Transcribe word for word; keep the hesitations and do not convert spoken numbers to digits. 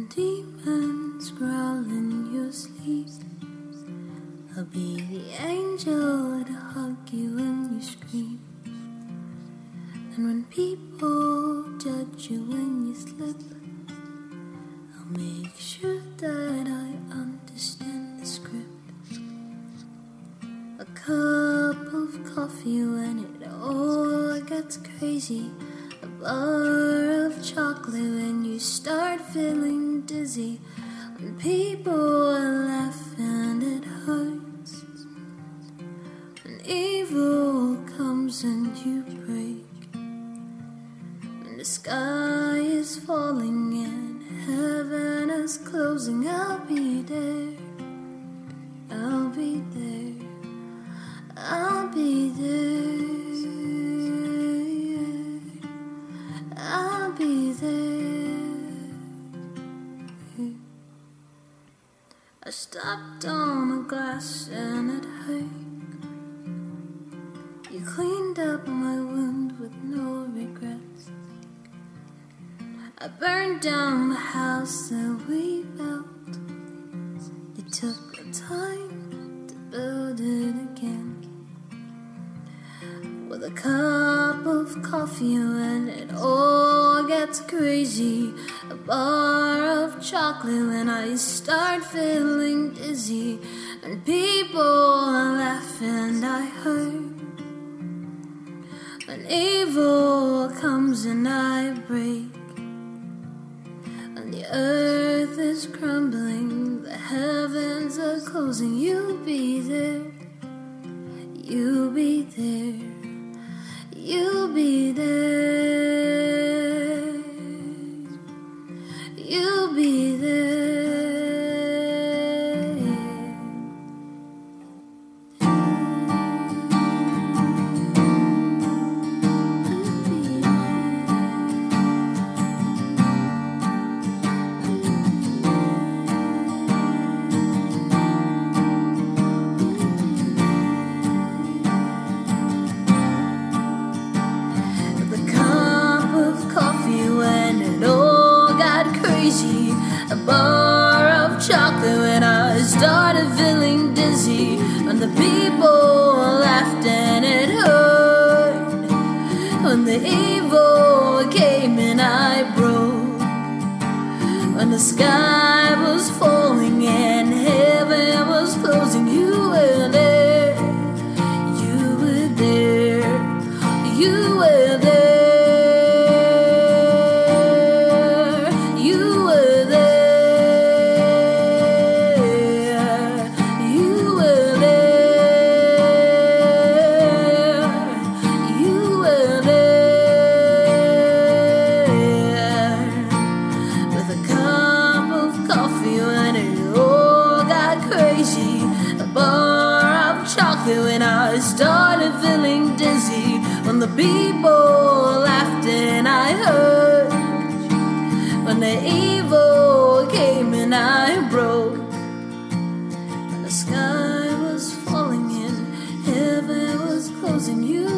When demons growl in your sleep, I'll be the angel to hug you when you scream. And when people judge you when you slip, I'll make sure that I understand the script. A cup of coffee when it all gets crazy, a bar of chocolate when you start feeling dizzy, when people laugh and it hurts, when evil comes and you break, when the sky is falling and heaven is closing, I'll be there, I'll be there, I'll be there. I'll be there. I stepped on a glass and it hurt. You cleaned up my wound with no regrets. I burned down the house that we built. You took the time to build it again. With a cup of coffee when it all gets crazy, a bar of chocolate when I start feeling dizzy, when people laugh and I hurt, when evil comes and I break, when the earth is crumbling, the heavens are closing, you'll be there, you'll be there. You'll be there. You'll be there. A bar of chocolate when I started feeling dizzy, when the people laughed and it hurt, when the evil came and I broke, when the sky was falling and heaven was closing, you were there, you were there, you were there. When I started feeling dizzy, when the people laughed and I hurt, when the evil came and I broke, when the sky was falling in, heaven was closing, you